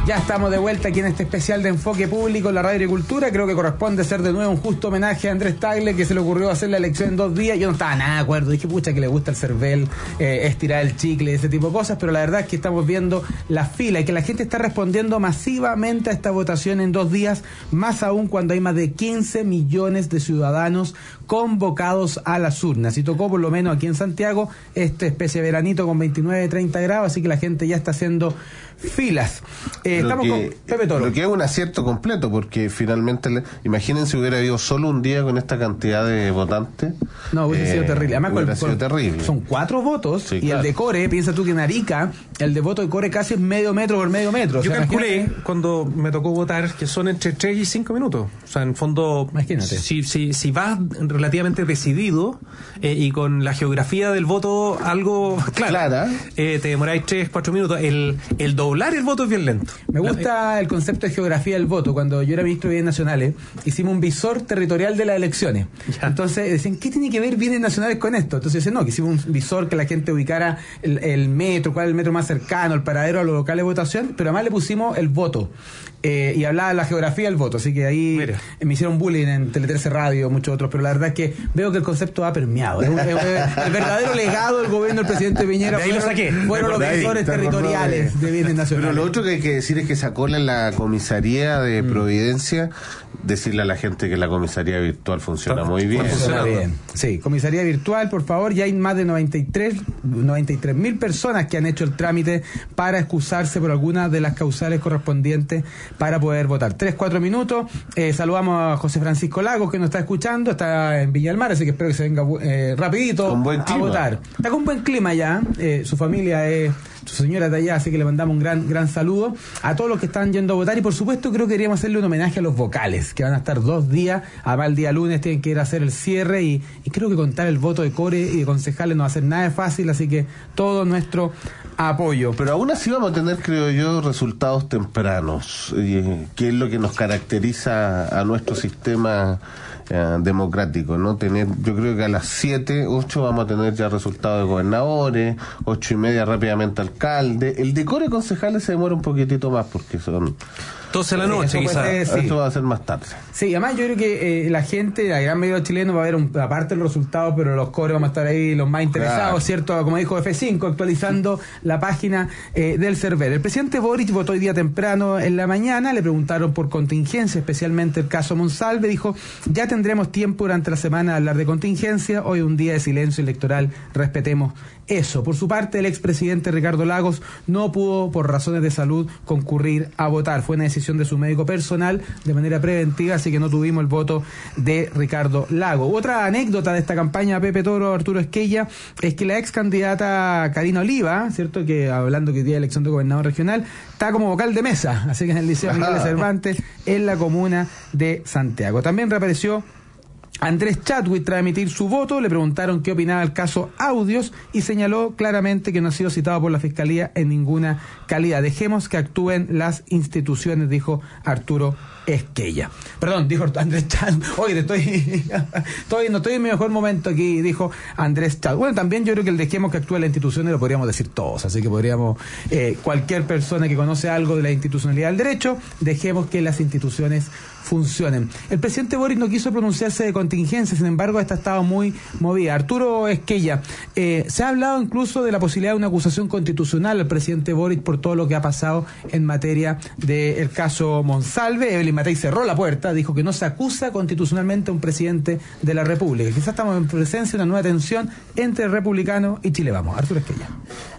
Ya estamos de vuelta aquí en este especial de Enfoque Público en la Radio Agricultura. Creo que corresponde hacer de nuevo un justo homenaje a Andrés Tagle, que se le ocurrió hacer la elección en 2 días. Yo no estaba nada de acuerdo, dije pucha que le gusta el cervel, estirar el chicle, ese tipo de cosas, pero la verdad es que estamos viendo la fila y que la gente está respondiendo masivamente a esta votación en 2 días, más aún cuando hay más de 15 millones de ciudadanos convocados a las urnas. Y tocó por lo menos aquí en Santiago esta especie de veranito con 29-30 grados, así que la gente ya está haciendo filas. Estamos con Pepe Toro. Lo que es un acierto completo, porque finalmente, imagínense si hubiera habido solo un día con esta cantidad de votantes. No, hubiese sido terrible. Además, hubiera sido terrible. Son 4 votos, sí, y claro. El de Core, piensa tú que en Arica, el de voto de Core casi es medio metro por medio metro. Yo calculé cuando me tocó votar que son entre 3 y 5 minutos. O sea, en fondo, imagínate. Si vas relativamente decidido y con la geografía del voto algo clara. Te demoráis 3-4 minutos. El doblar el voto es bien lento. Me gusta el concepto de geografía del voto. Cuando yo era ministro de Bienes Nacionales, hicimos un visor territorial de las elecciones. Ya. Entonces decían, ¿qué tiene que ver Bienes Nacionales con esto? Entonces dicen, no, que hicimos un visor que la gente ubicara el metro, cuál es el metro más cercano, el paradero a los locales de votación, pero además le pusimos el voto. Y hablaba de la geografía del voto, así que ahí me hicieron bullying en Tele 13 Radio, muchos otros, pero la verdad es que veo que el concepto ha permeado. El verdadero legado del gobierno del presidente Piñera fueron los visores territoriales de Bienes Nacionales. Pero lo otro que hay que decir es que esa cola en la comisaría de Providencia, decirle a la gente que la comisaría virtual funciona muy bien. Funciona bien. Sí, comisaría virtual, por favor, ya hay más de 93.000 personas que han hecho el trámite para excusarse por alguna de las causales correspondientes para poder votar. 3-4 minutos. Saludamos a José Francisco Lagos, que nos está escuchando, está en Viña del Mar, así que espero que se venga rapidito a votar. Está con buen clima ya, su familia su señora de allá, así que le mandamos un gran saludo a todos los que están yendo a votar. Y por supuesto creo que queríamos hacerle un homenaje a los vocales, que van a estar 2 días, además el día lunes tienen que ir a hacer el cierre y creo que contar el voto de Core y de concejales no va a ser nada de fácil, así que todo nuestro apoyo. Pero aún así vamos a tener, creo yo, resultados tempranos, que es lo que nos caracteriza a nuestro sistema democrático, ¿no? Yo creo que a las 7, 8 vamos a tener ya resultados de gobernadores, 8:30 rápidamente alcalde. El de Core concejales se demora un poquitito más porque son 12 de la noche, quizás. Esto va a ser más tarde. Sí, además yo creo que la gente, la gran mayoría de chilenos va a ver aparte de los resultados, pero los Core vamos a estar ahí los más interesados, claro. ¿Cierto? Como dijo F5, actualizando la página del server. El presidente Boric votó hoy día temprano en la mañana, le preguntaron por contingencia, especialmente el caso Monsalve, dijo, ya tendremos tiempo durante la semana de hablar de contingencia, hoy un día de silencio electoral, respetemos eso. Por su parte, el expresidente Ricardo Lagos no pudo, por razones de salud, concurrir a votar. Fue una decisión de su médico personal de manera preventiva, así que no tuvimos el voto de Ricardo Lagos. Otra anécdota de esta campaña, Pepe Toro, Arturo Esquella, es que la ex candidata Karina Oliva, ¿cierto? Que hablando que hoy día de elección de gobernador regional, está como vocal de mesa, así que en el Liceo Miguel de Cervantes, en la comuna de Santiago. También reapareció Andrés Chadwick tras emitir su voto, le preguntaron qué opinaba del caso Audios y señaló claramente que no ha sido citado por la Fiscalía en ninguna calidad. Dejemos que actúen las instituciones, dijo Arturo Esquella. Perdón, dijo Andrés Chadwick. Oye, no estoy en mi mejor momento aquí, dijo Andrés Chadwick. Bueno, también yo creo que el dejemos que actúen las instituciones lo podríamos decir todos, así que podríamos, cualquier persona que conoce algo de la institucionalidad del derecho, dejemos que las instituciones funcionen. El presidente Boric no quiso pronunciarse de contingencia, sin embargo, esta ha estado muy movida. Arturo Esquella, se ha hablado incluso de la posibilidad de una acusación constitucional al presidente Boric por todo lo que ha pasado en materia del caso Monsalve. Evelyn Matei cerró la puerta, dijo que no se acusa constitucionalmente a un presidente de la República. Quizás estamos en presencia de una nueva tensión entre republicanos y Chile Vamos. Arturo Esquella.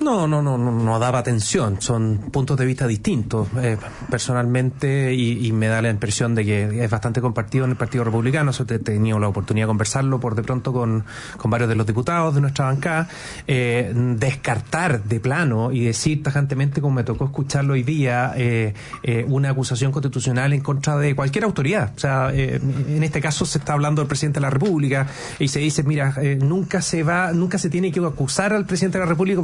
No daba tensión, son puntos de vista distintos. Personalmente, y me da la impresión de que es bastante compartido en el Partido Republicano. He tenido la oportunidad de conversarlo por de pronto con varios de los diputados de nuestra bancada. Descartar de plano y decir tajantemente, como me tocó escucharlo hoy día, una acusación constitucional en contra de cualquier autoridad. O sea, en este caso se está hablando del presidente de la República y se dice, mira, nunca se tiene que acusar al presidente de la República porque eso genera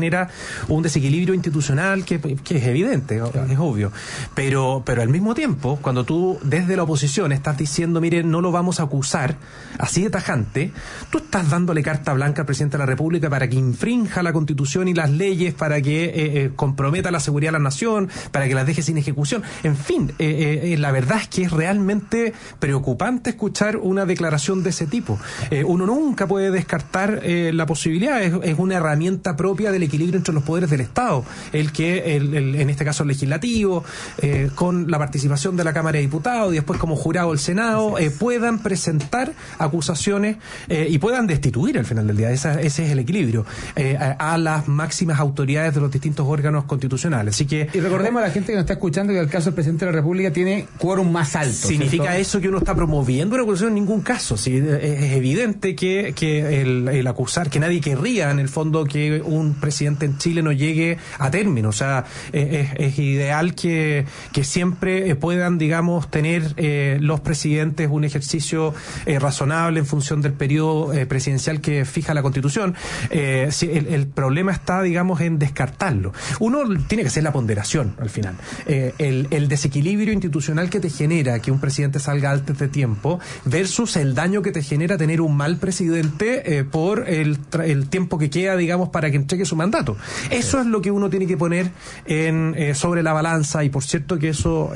genera un desequilibrio institucional que es evidente, es obvio. Pero al mismo tiempo, cuando tú desde la oposición estás diciendo, mire, no lo vamos a acusar así de tajante, tú estás dándole carta blanca al presidente de la República para que infrinja la Constitución y las leyes, para que comprometa la seguridad de la nación, para que las deje sin ejecución. En fin, la verdad es que es realmente preocupante escuchar una declaración de ese tipo. Uno nunca puede descartar la posibilidad, es una herramienta propia del equilibrio entre los poderes del Estado, en este caso el legislativo, con la participación de la Cámara de Diputados y después como jurado el Senado, puedan presentar acusaciones y puedan destituir al final del día, ese es el equilibrio, a las máximas autoridades de los distintos órganos constitucionales. Así que, y recordemos a la gente que nos está escuchando que el caso del presidente de la República tiene quórum más alto. ¿Significa ¿cierto? eso que uno está promoviendo una acusación? En ningún caso. Sí, es evidente que el acusar, que nadie querría en el fondo que un presidente en Chile no llegue a término. O sea, es ideal que siempre puedan, digamos, tener los presidentes un ejercicio razonable en función del periodo presidencial que fija la Constitución. El problema está, digamos, en descartarlo. Uno tiene que hacer la ponderación al final. El desequilibrio institucional que te genera que un presidente salga antes de tiempo versus el daño que te genera tener un mal presidente por el tiempo que queda, digamos, para que entregue su mandato. Eso es lo que uno tiene que poner sobre la balanza, y por cierto que eso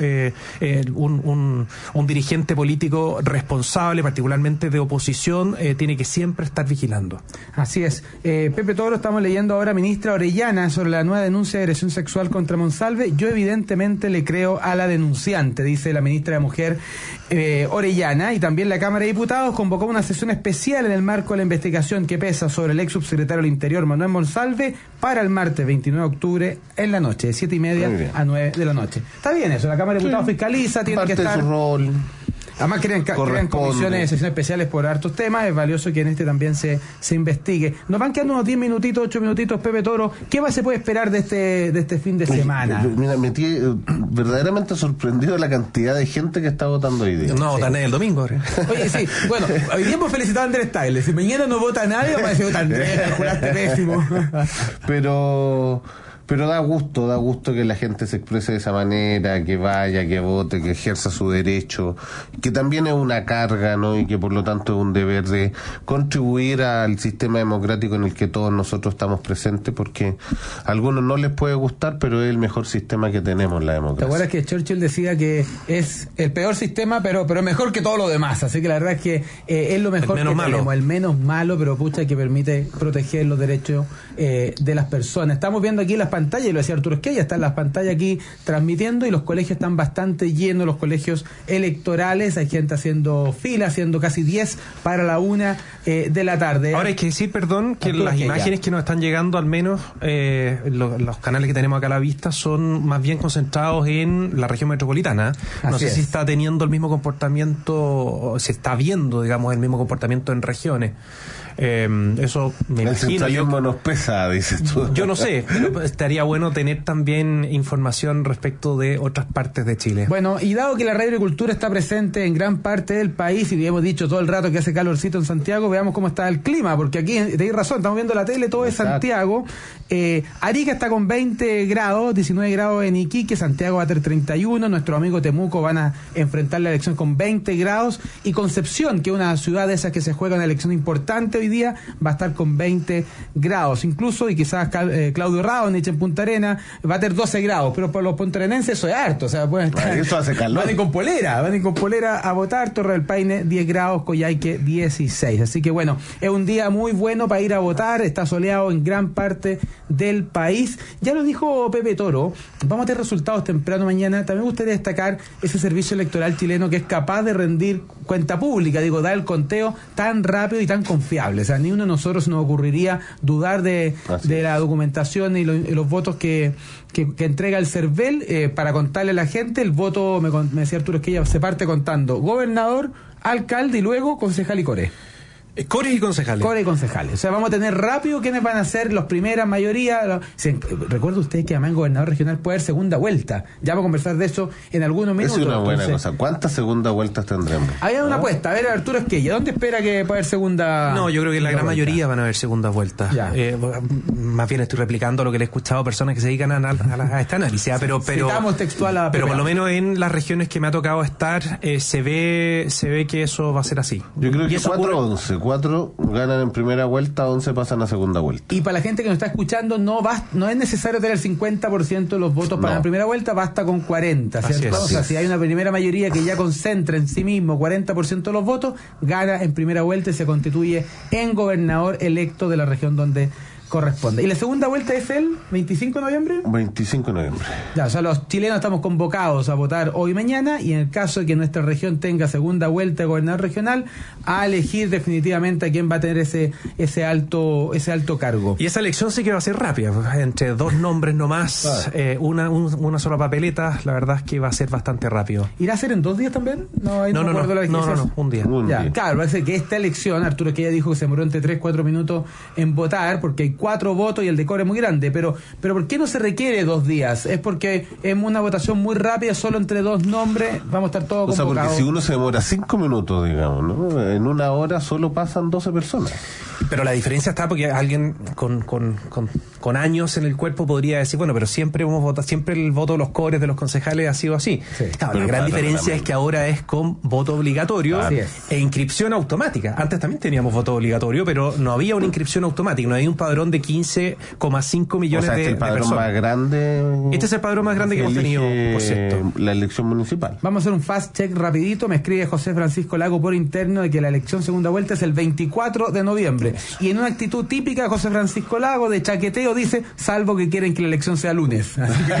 un dirigente político responsable, particularmente de oposición, tiene que siempre estar vigilando. Así es. Pepe Toro, estamos leyendo ahora, ministra Orellana, sobre la nueva denuncia de agresión sexual contra Monsalve. Yo evidentemente le creo a la denunciante, dice la ministra de Mujer Orellana. Y también la Cámara de Diputados convocó una sesión especial en el marco de la investigación que pesa sobre el ex subsecretario del Interior, Manuel Monsalve, para el martes 29 de octubre en la noche, de 7:30 a 9 de la noche. Está bien eso, la Cámara de Diputados fiscaliza, tiene que estar... Parte de su rol. Además crean comisiones, sesiones especiales por hartos temas. Es valioso que en este también se investigue. Nos van quedando unos 10 minutitos, 8 minutitos, Pepe Toro. ¿Qué más se puede esperar de este fin de semana? Mira, me tiene verdaderamente sorprendido la cantidad de gente que está votando hoy día. No votan el domingo. Oye, sí, bueno, hoy día hemos felicitado a Andrés Tagle. Si mañana no vota nadie, vamos a decir, vota Andrés, juraste pésimo. Pero da gusto que la gente se exprese de esa manera, que vaya, que vote, que ejerza su derecho, que también es una carga, ¿no? Y que por lo tanto es un deber de contribuir al sistema democrático en el que todos nosotros estamos presentes, porque a algunos no les puede gustar, pero es el mejor sistema que tenemos en la democracia. ¿Te acuerdas que Churchill decía que es el peor sistema, pero mejor que todo lo demás? Así que la verdad es que es lo mejor que tenemos, el menos malo, pero pucha, que permite proteger los derechos de las personas. Estamos viendo aquí las pantallas, y lo decía Arturo Esquella, están las pantallas aquí transmitiendo, y los colegios están bastante llenos, los colegios electorales. Hay gente haciendo fila, haciendo casi 10 para la 1 de la tarde. Ahora hay que decir, perdón, que Arturo las Esquella, imágenes que nos están llegando, al menos los canales que tenemos acá a la vista, son más bien concentrados en la región metropolitana. No sé si está teniendo el mismo comportamiento, o se está viendo, digamos, el mismo comportamiento en regiones. Eso me el imagino. Centralismo nos pesa, dices tú. Yo no sé, pero estaría bueno tener también información respecto de otras partes de Chile. Bueno, y dado que la radio agricultura está presente en gran parte del país, y hemos dicho todo el rato que hace calorcito en Santiago, veamos cómo está el clima, porque aquí tenéis razón, estamos viendo la tele, todo es Santiago. Arica está con 20 grados, 19 grados en Iquique, Santiago va a tener 31, nuestros amigos Temuco van a enfrentar la elección con 20 grados, y Concepción, que es una ciudad de esas que se juega una elección importante hoy día, va a estar con 20 grados incluso, y quizás Claudio Raonich en Punta Arena va a tener 12 grados, pero por los puntarenenses eso es harto, o sea, pueden estar, eso hace calor. van a ir con polera a votar. Torre del Paine 10 grados, Coyhaique 16, así que bueno, es un día muy bueno para ir a votar, está soleado en gran parte del país. Ya lo dijo Pepe Toro, vamos a tener resultados temprano mañana. También me gustaría destacar ese servicio electoral chileno que es capaz de rendir cuenta pública, dar el conteo tan rápido y tan confiable. O sea, ni uno de nosotros nos ocurriría dudar de la documentación y los votos que entrega el CERVEL para contarle a la gente. El voto, me decía Arturo Esquella, se parte contando gobernador, alcalde y luego concejal y core. Cores y concejales. Core y concejales. O sea, vamos a tener rápido quiénes van a ser los primeras mayoría. Recuerda usted que además en gobernador regional puede haber segunda vuelta. Ya vamos a conversar de eso en algunos minutos. Es una buena cosa. ¿Cuántas segundas vueltas tendremos? Había una apuesta. A ver, Arturo Esquella, ¿dónde espera que pueda haber segunda? No, yo creo que la gran mayoría van a haber segundas vueltas. Más bien estoy replicando lo que le he escuchado a personas que se dedican a este análisis. Citamos textual a pero por lo menos en las regiones que me ha tocado estar, se ve que eso va a ser así. Yo creo que 4 ganan en primera vuelta, 11 pasan a segunda vuelta. Y para la gente que nos está escuchando, no es necesario tener el 50% de los votos para la primera vuelta, basta con 40, ¿cierto? O sea, si hay una primera mayoría que ya concentra en sí mismo 40% de los votos, gana en primera vuelta y se constituye en gobernador electo de la región donde corresponde. ¿Y la segunda vuelta es el 25 de noviembre? 25 de noviembre. Ya, o sea, los chilenos estamos convocados a votar hoy y mañana, y en el caso de que nuestra región tenga segunda vuelta de gobernador regional, a elegir definitivamente a quién va a tener ese alto cargo. Y esa elección sí que va a ser rápida, entre 2 nombres nomás, una sola papeleta, la verdad es que va a ser bastante rápido. ¿Irá a ser en 2 días también? No, un día. Claro, parece que esta elección, Arturo, que ya dijo que se demoró entre 3-4 minutos en votar, porque hay 4 votos y el decoro es muy grande, pero ¿por qué no se requiere 2 días? Es porque es una votación muy rápida, solo entre 2 nombres, vamos a estar todos convocados. O sea, porque si uno se demora 5 minutos, digamos, ¿no? En 1 hora solo pasan 12 personas. Pero la diferencia está porque alguien con años en el cuerpo podría decir, bueno, pero siempre el voto de los cores de los concejales ha sido así. Sí. Claro, la gran diferencia es que ahora es con voto obligatorio e inscripción automática. Antes también teníamos voto obligatorio, pero no había una inscripción automática, no había un padrón de 15,5 millones de personas. Este es el padrón más grande que hemos tenido, por cierto. La elección municipal. Vamos a hacer un fast check rapidito. Me escribe José Francisco Lago por interno de que la elección segunda vuelta es el 24 de noviembre. Y en una actitud típica José Francisco Lago de chaqueteo dice, salvo que quieren que la elección sea lunes.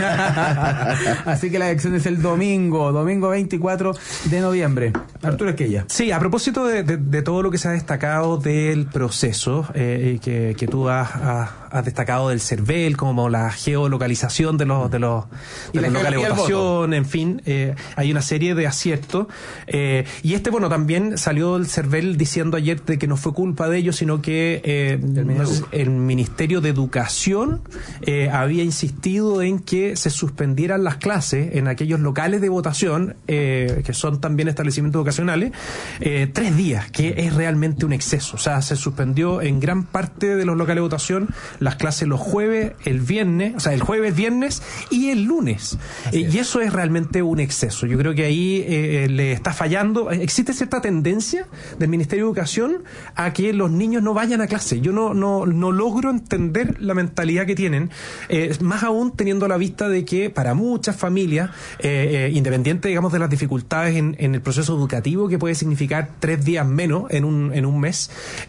Así que la elección es el domingo 24 de noviembre. Arturo Esquella. Sí, a propósito de todo lo que se ha destacado del proceso, que tú has destacado del CERVEL, como la geolocalización de los locales de votación, en fin, hay una serie de aciertos. Y también salió el CERVEL diciendo ayer de que no fue culpa de ellos, sino que el Ministerio de Educación había insistido en que se suspendieran las clases en aquellos locales de votación, que son también establecimientos educacionales, 3 días, que es realmente un exceso. O sea, se suspendió en gran parte de los locales de votación las clases los jueves, el jueves, viernes y el lunes. Y eso es realmente un exceso. Yo creo que ahí le está fallando. Existe cierta tendencia del Ministerio de Educación a que los niños no vayan a clase. Yo no logro entender la mentalidad que tienen, más aún teniendo a la vista de que para muchas familias, independiente, digamos, de las dificultades en el proceso educativo, que puede significar 3 días menos en un mes,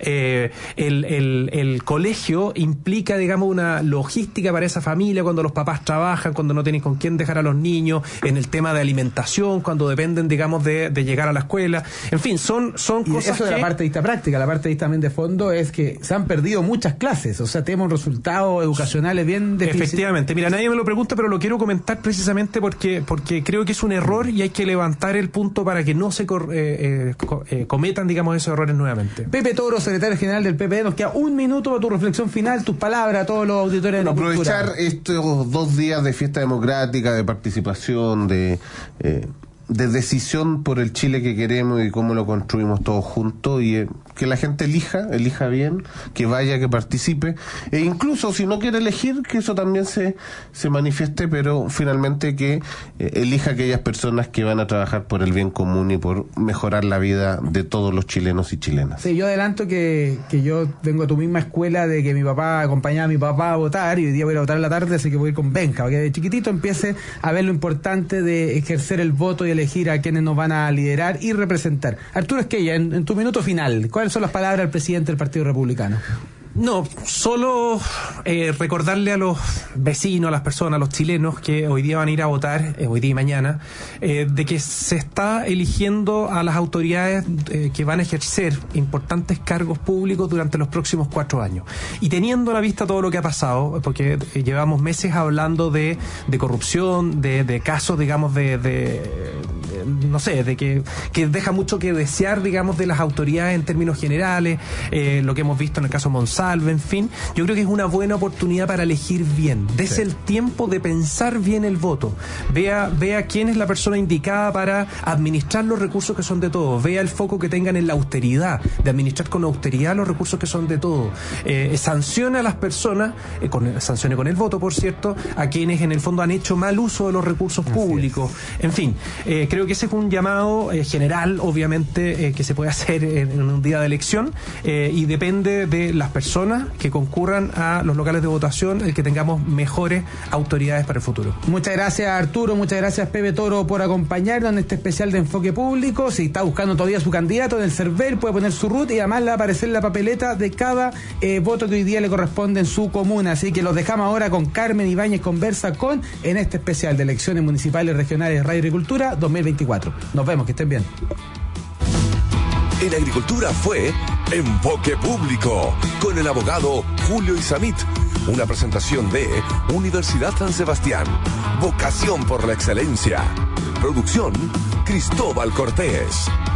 el colegio implica, digamos, una logística para esa familia cuando los papás trabajan, cuando no tienen con quién dejar a los niños, en el tema de alimentación, cuando dependen, digamos, de llegar a la escuela. En fin, son cosas. Eso de la parte de vista práctica. La parte de vista también de fondo es que se han perdido muchas clases. O sea, tenemos resultados educacionales bien difíciles. Efectivamente. Mira, nadie me lo pregunta, pero lo quiero comentar precisamente porque creo que es un error y hay que levantar el punto para que no se cometan, digamos, esos errores nuevamente. Pepe Toro, secretario general del PPD, nos queda 1 minuto para tu reflexión final, tus palabras a todos los auditores de la cultura. Aprovechar estos 2 días de fiesta democrática, de participación, de decisión por el Chile que queremos y cómo lo construimos todos juntos, y que la gente elija bien, que vaya, que participe, e incluso si no quiere elegir, que eso también se manifieste, pero finalmente que elija aquellas personas que van a trabajar por el bien común y por mejorar la vida de todos los chilenos y chilenas. Sí, yo adelanto que yo vengo a tu misma escuela de que mi papá acompañaba a mi papá a votar, y hoy día voy a votar en la tarde, así que voy a ir con Benja, para que de chiquitito empiece a ver lo importante de ejercer el voto y elegir a quienes nos van a liderar y representar. Arturo Esquella, en tu minuto final, ¿cuáles son las palabras del presidente del Partido Republicano? No, solo recordarle a los vecinos, a las personas, a los chilenos que hoy día van a ir a votar, hoy día y mañana, de que se está eligiendo a las autoridades que van a ejercer importantes cargos públicos durante los próximos 4 años. Y teniendo a la vista todo lo que ha pasado, porque llevamos meses hablando de corrupción, de casos, digamos, de no sé, de que deja mucho que desear, digamos, de las autoridades en términos generales, lo que hemos visto en el caso Monsalve, en fin. Yo creo que es una buena oportunidad para elegir bien. Dese el tiempo de pensar bien el voto. Vea quién es la persona indicada para administrar los recursos que son de todos. Vea el foco que tengan en la austeridad, de administrar con austeridad los recursos que son de todos. Sanciona a las personas, sancione con el voto, por cierto, a quienes en el fondo han hecho mal uso de los recursos públicos. En fin, creo que ese es un llamado general, obviamente, que se puede hacer en un día de elección, y depende de las personas que concurran a los locales de votación el que tengamos mejores autoridades para el futuro. Muchas gracias, Arturo, muchas gracias, Pepe Toro, por acompañarnos en este especial de Enfoque Público. Si está buscando todavía su candidato en el CERVEL, puede poner su RUT y además le va a aparecer la papeleta de cada voto que hoy día le corresponde en su comuna. Así que los dejamos ahora con Carmen Ibáñez Conversa en este especial de elecciones municipales regionales de Radio Agricultura 2024. Nos vemos, que estén bien. En Agricultura fue Enfoque Público con el abogado Julio Isamit. Una presentación de Universidad San Sebastián. Vocación por la excelencia. Producción Cristóbal Cortés.